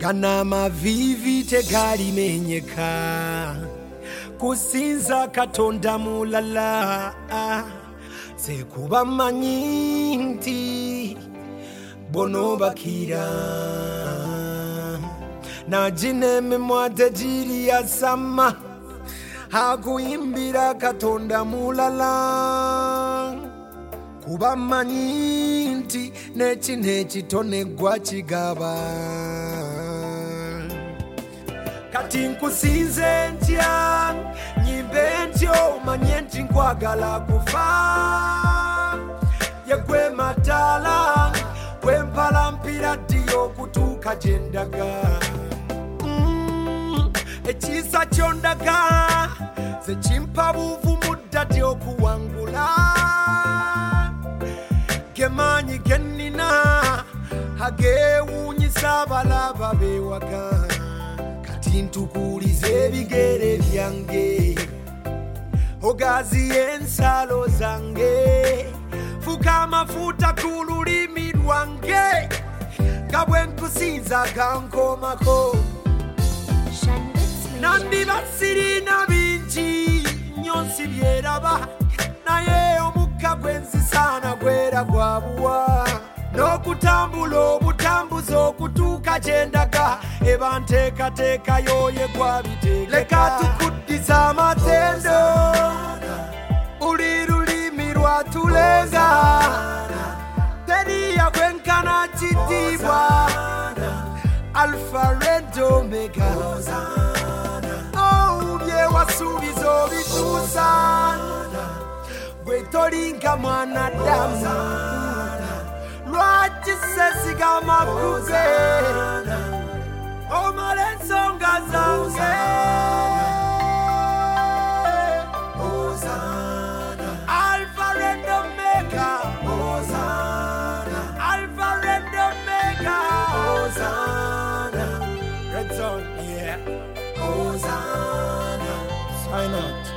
Gana mavivi tegalimenyeka kusinza Katonda mulala sekuba manyi nti bono bakira na jineme mwate jiri ya sama hakuimbira Katonda mulala kuba manyi nti nechi tonegwa chigaba kati nkusinze ntya nyimbe ntyo manye nti nkwagala kufa yegwe matala kwempala mpira ddiyo kutuuka gye ndaga ekisa kyondaga ze kimpa buvumu ddati okuwangula gemanyi gennina agewuunyisa abalaba bewaga kati ntukuulize ebigere byange ogaziye ensalo zange fuka amafuta ku lulimi lwange nga bwe nkusinza gankomako nandiba sirina bingi nnyo nsibyeraba naye omukka gwenzisaana gwera gwa buwa n'okutambula obutambuzi okutuuka gye ndaga eba nteekateeka yoye gwabiteeka leka tukuddiza amatendo buli lulimi lwatulenga teriya kwenkana kitiibwa Alpha and Omega byewasuubiza obituusa gwe tolinga mwanadamu lwaki sesiga amakuze omala ensonga zange Alpha and Omega Alpha and Omega Red Zone, yeah. Hosanna. Sign out.